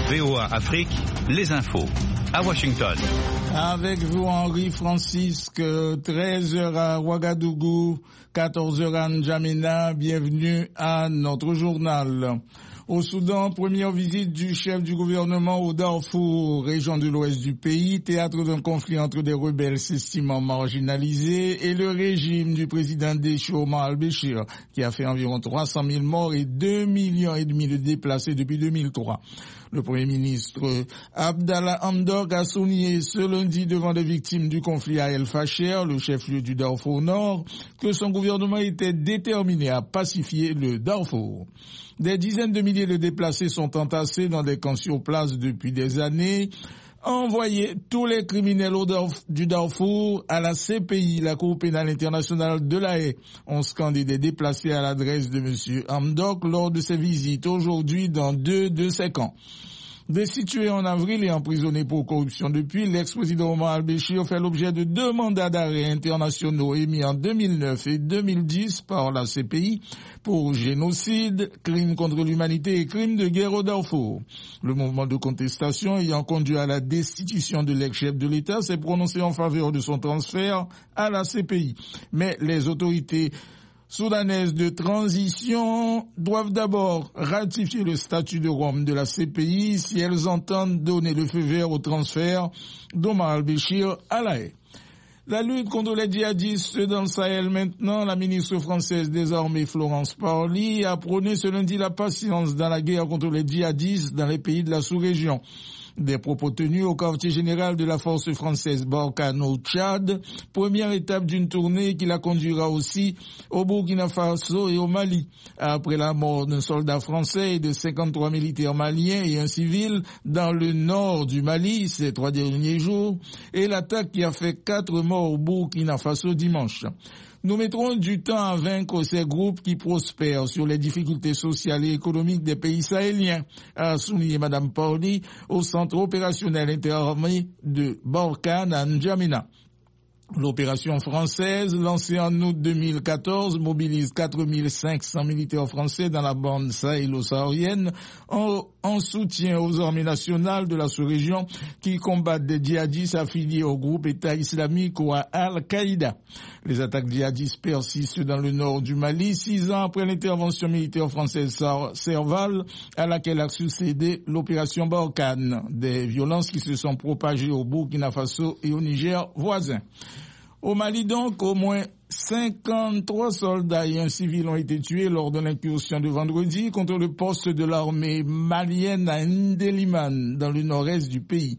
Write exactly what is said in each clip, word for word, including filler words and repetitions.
V O A Afrique, les infos. À Washington. Avec vous, Henri Francisque, treize heures à Ouagadougou, quatorze heures à N'Djamena. Bienvenue à notre journal. Au Soudan, première visite du chef du gouvernement au Darfour, région de l'ouest du pays, théâtre d'un conflit entre des rebelles s'estimant marginalisés et le régime du président déchu Omar al-Béchir, qui a fait environ trois cent mille morts et deux millions et demi de déplacés depuis deux mille trois. Le Premier ministre Abdallah Hamdok a souligné ce lundi devant des victimes du conflit à El Fasher, le chef-lieu du Darfour Nord, que son gouvernement était déterminé à pacifier le Darfour. Des dizaines de milliers de déplacés sont entassés dans des camps sur place depuis des années. Envoyer tous les criminels au Darf- du Darfour à la C P I, la Cour pénale internationale de La Haye, ont scandé des déplacés à l'adresse de M. Hamdok lors de ses visites aujourd'hui dans deux de ses camps. Destitué en avril et emprisonné pour corruption depuis, l'ex-président Omar al-Béchir fait l'objet de deux mandats d'arrêt internationaux émis en deux mille neuf et deux mille dix par la C P I pour génocide, crimes contre l'humanité et crimes de guerre au Darfour. Le mouvement de contestation ayant conduit à la destitution de l'ex-chef de l'État s'est prononcé en faveur de son transfert à la C P I. Mais les autorités soudanaises de transition doivent d'abord ratifier le statut de Rome de la C P I si elles entendent donner le feu vert au transfert d'Omar al-Béchir à La Haye. La lutte contre les djihadistes dans le Sahel maintenant, la ministre française des Armées Florence Parly a prôné ce lundi la patience dans la guerre contre les djihadistes dans les pays de la sous-région. Des propos tenus au quartier général de la force française Barkhane au Tchad, première étape d'une tournée qui la conduira aussi au Burkina Faso et au Mali. Après la mort d'un soldat français et de cinquante-trois militaires maliens et un civil dans le nord du Mali ces trois derniers jours, et l'attaque qui a fait quatre morts au Burkina Faso dimanche. Nous mettrons du temps à vaincre ces groupes qui prospèrent sur les difficultés sociales et économiques des pays sahéliens, a souligné Madame Parly au centre opérationnel interarmé de Barkhane à N'Djamena. L'opération française, lancée en août deux mille quatorze, mobilise quatre mille cinq cents militaires français dans la bande sahélo-saharienne en, en soutien aux armées nationales de la sous-région qui combattent des djihadistes affiliés au groupe État islamique ou à Al-Qaïda. Les attaques djihadistes persistent dans le nord du Mali, six ans après l'intervention militaire française Serval, à laquelle a succédé l'opération Barkhane. Des violences qui se sont propagées au Burkina Faso et au Niger voisin. Au Mali donc, au moins cinquante-trois soldats et un civil ont été tués lors de l'incursion de vendredi contre le poste de l'armée malienne à Ndeliman, dans le nord-est du pays.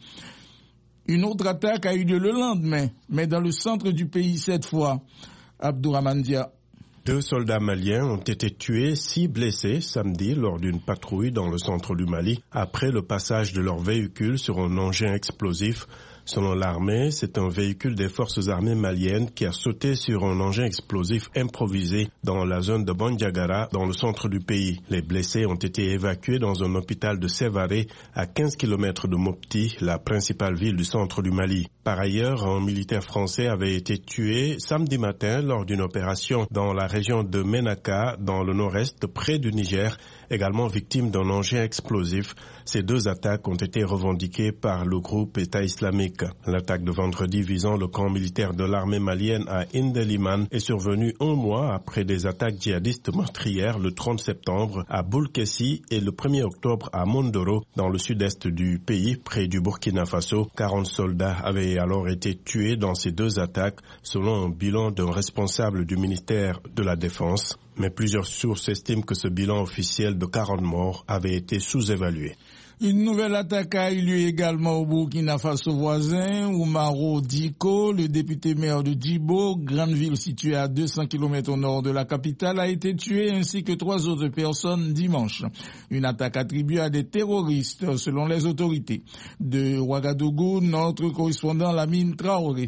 Une autre attaque a eu lieu le lendemain, mais dans le centre du pays cette fois. Abdourahmane Dia. Deux soldats maliens ont été tués, six blessés samedi lors d'une patrouille dans le centre du Mali après le passage de leur véhicule sur un engin explosif. Selon l'armée, c'est un véhicule des forces armées maliennes qui a sauté sur un engin explosif improvisé dans la zone de Bandiagara, dans le centre du pays. Les blessés ont été évacués dans un hôpital de Sévaré, à quinze kilomètres de Mopti, la principale ville du centre du Mali. Par ailleurs, un militaire français avait été tué samedi matin lors d'une opération dans la région de Ménaka, dans le nord-est, près du Niger, également victime d'un engin explosif. Ces deux attaques ont été revendiquées par le groupe État islamique. L'attaque de vendredi visant le camp militaire de l'armée malienne à Ndeliman est survenue un mois après des attaques djihadistes meurtrières le trente septembre à Boulkessi et le premier octobre à Mondoro, dans le sud-est du pays, près du Burkina Faso. quarante soldats avaient alors été tués dans ces deux attaques, selon un bilan d'un responsable du ministère de la Défense. Mais plusieurs sources estiment que ce bilan officiel de quarante morts avait été sous-évalué. Une nouvelle attaque a eu lieu également au Burkina Faso voisin. Oumaro Diko, le député maire de Djibo, grande ville située à deux cents kilomètres au nord de la capitale, a été tué ainsi que trois autres personnes dimanche. Une attaque attribuée à des terroristes selon les autorités. De Ouagadougou, notre correspondant Lamine Traoré.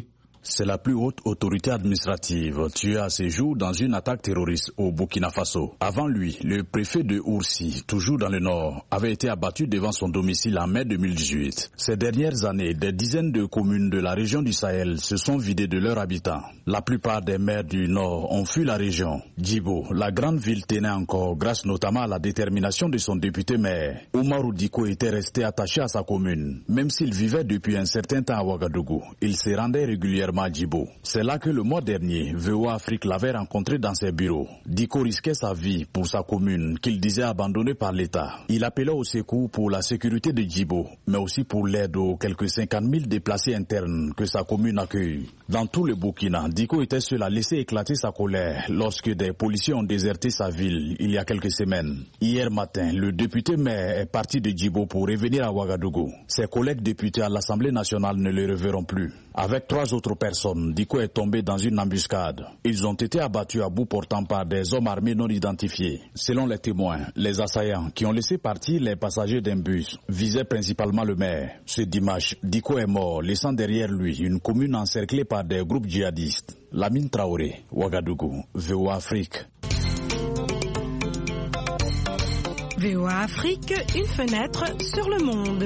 C'est la plus haute autorité administrative tuée à ce jour dans une attaque terroriste au Burkina Faso. Avant lui, le préfet de Oursi, toujours dans le nord, avait été abattu devant son domicile en mai deux mille dix-huit. Ces dernières années, des dizaines de communes de la région du Sahel se sont vidées de leurs habitants. La plupart des maires du nord ont fui la région. Djibo, la grande ville, tenait encore grâce notamment à la détermination de son député maire. Oumarou Diko était resté attaché à sa commune. Même s'il vivait depuis un certain temps à Ouagadougou, il se rendait régulièrement à Djibo. C'est là que le mois dernier, V O A Afrique l'avait rencontré dans ses bureaux. Diko risquait sa vie pour sa commune qu'il disait abandonnée par l'État. Il appelait au secours pour la sécurité de Djibo, mais aussi pour l'aide aux quelques cinquante mille déplacés internes que sa commune accueille. Dans tout le Burkina, Diko était seul à laisser éclater sa colère lorsque des policiers ont déserté sa ville il y a quelques semaines. Hier matin, le député maire est parti de Djibo pour revenir à Ouagadougou. Ses collègues députés à l'Assemblée nationale ne le reverront plus. Avec trois autres personnes, Diko est tombé dans une embuscade. Ils ont été abattus à bout portant par des hommes armés non identifiés. Selon les témoins, les assaillants qui ont laissé partir les passagers d'un bus visaient principalement le maire. Ce dimanche, Diko est mort, laissant derrière lui une commune encerclée par des groupes djihadistes. Lamine Traoré, Ouagadougou, V O A Afrique. V O A Afrique, une fenêtre sur le monde.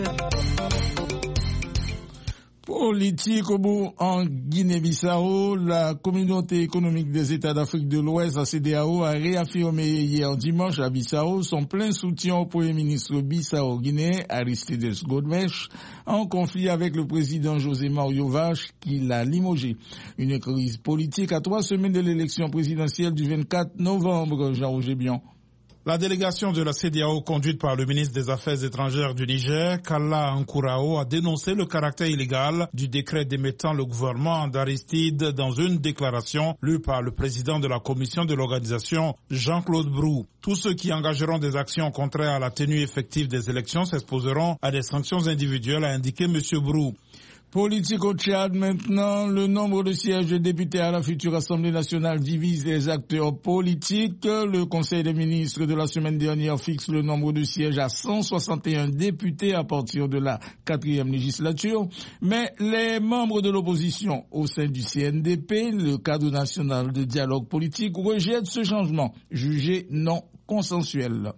Politique au bout en Guinée-Bissau, la communauté économique des États d'Afrique de l'Ouest, la C E D E A O, a réaffirmé hier dimanche à Bissau son plein soutien au Premier ministre bissau-guinéen Aristides Godmesh, en conflit avec le président José Mario Vache qui l'a limogé. Une crise politique à trois semaines de l'élection présidentielle du vingt-quatre novembre, Jean-Roger Bion. La délégation de la C E D E A O conduite par le ministre des Affaires étrangères du Niger, Kalla Nkourao, a dénoncé le caractère illégal du décret démettant le gouvernement d'Aristide dans une déclaration lue par le président de la commission de l'organisation, Jean-Claude Brou. Tous ceux qui engageront des actions contraires à la tenue effective des élections s'exposeront à des sanctions individuelles, a indiqué M. Brou. Politique au Tchad maintenant, le nombre de sièges de députés à la future Assemblée nationale divise les acteurs politiques. Le Conseil des ministres de la semaine dernière fixe le nombre de sièges à cent soixante et un députés à partir de la quatrième législature. Mais les membres de l'opposition au sein du C N D P, le cadre national de dialogue politique, rejettent ce changement, jugé non consensuel.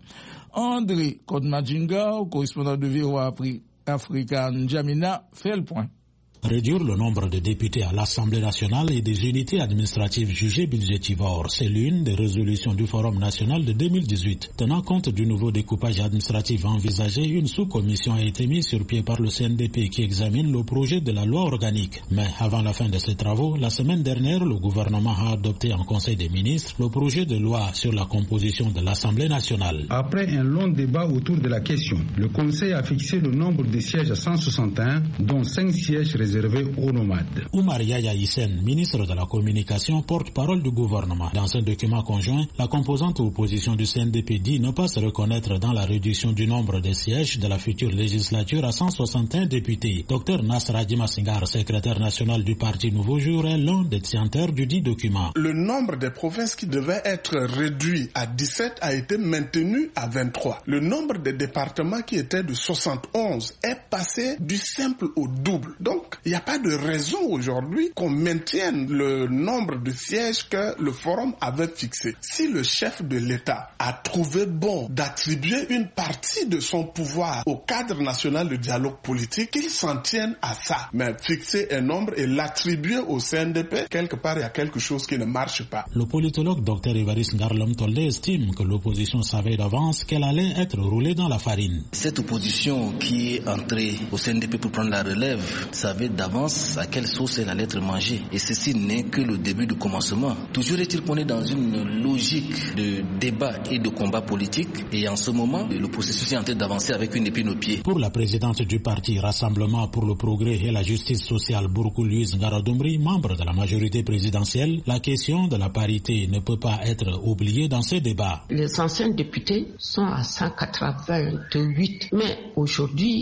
André Kodmadjinga, correspondant de V O A Africa N'Djamena, fait le point. Réduire le nombre de députés à l'Assemblée nationale et des unités administratives jugées budgétivores, c'est l'une des résolutions du Forum national de deux mille dix-huit. Tenant compte du nouveau découpage administratif envisagé, une sous-commission a été mise sur pied par le C N D P qui examine le projet de la loi organique. Mais avant la fin de ces travaux, la semaine dernière, le gouvernement a adopté en Conseil des ministres le projet de loi sur la composition de l'Assemblée nationale. Après un long débat autour de la question, le Conseil a fixé le nombre de sièges à cent soixante et un, dont cinq sièges réservés aux nomades. Oumar Yaya Hissène, ministre de la Communication, porte-parole du gouvernement. Dans un document conjoint, la composante opposition du C N D P dit ne pas se reconnaître dans la réduction du nombre de sièges de la future législature à cent soixante et un députés. Docteur Nasser Adjima Singar, secrétaire national du parti Nouveau Jour, est l'un des signataires du dit document. Le nombre des provinces qui devait être réduit à dix-sept a été maintenu à vingt-trois. Le nombre des départements qui était de soixante et onze est passé du simple au double. Donc, il n'y a pas de raison aujourd'hui qu'on maintienne le nombre de sièges que le Forum avait fixé. Si le chef de l'État a trouvé bon d'attribuer une partie de son pouvoir au cadre national de dialogue politique, qu'il s'en tienne à ça. Mais fixer un nombre et l'attribuer au C N D P, quelque part, il y a quelque chose qui ne marche pas. Le politologue Dr Évariste Ngarlom Toldé estime que l'opposition savait d'avance qu'elle allait être roulée dans la farine. Cette opposition qui est entrée au C N D P pour prendre la relève savait d'avance à quelle sauce elle allait être mangée. Et ceci n'est que le début du commencement. Toujours est-il qu'on est dans une logique de débat et de combat politique. Et en ce moment, le processus est en train d'avancer avec une épine au pied. Pour la présidente du parti Rassemblement pour le progrès et la justice sociale, Bourkou Louise Ngaradombri, membre de la majorité présidentielle, la question de la parité ne peut pas être oubliée dans ces débats. Les anciens députés sont à cent quatre-vingt-huit. Mais aujourd'hui, on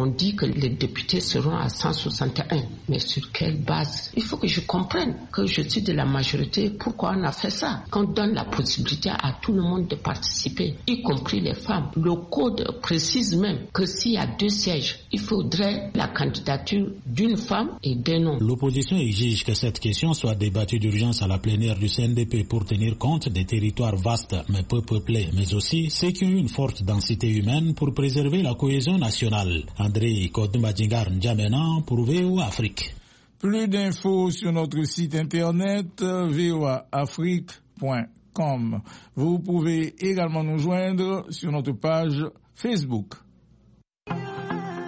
dit que les députés seront à cent soixante et un. Mais sur quelle base? Il faut que je comprenne que je suis de la majorité. Pourquoi on a fait ça? Qu'on donne la possibilité à tout le monde de participer, y compris les femmes. Le code précise même que s'il y a deux sièges, il faudrait la candidature d'une femme et d'un homme. L'opposition exige que cette question soit débattue d'urgence à la plénière du C N D P pour tenir compte des territoires vastes mais peu peuplés, mais aussi ceux qui ont une forte densité humaine pour préserver la cohésion nationale. André Kodoumbadjingar N'Djamena pour V O A Afrique. Plus d'infos sur notre site internet v o a afrique point com. Vous pouvez également nous joindre sur notre page Facebook.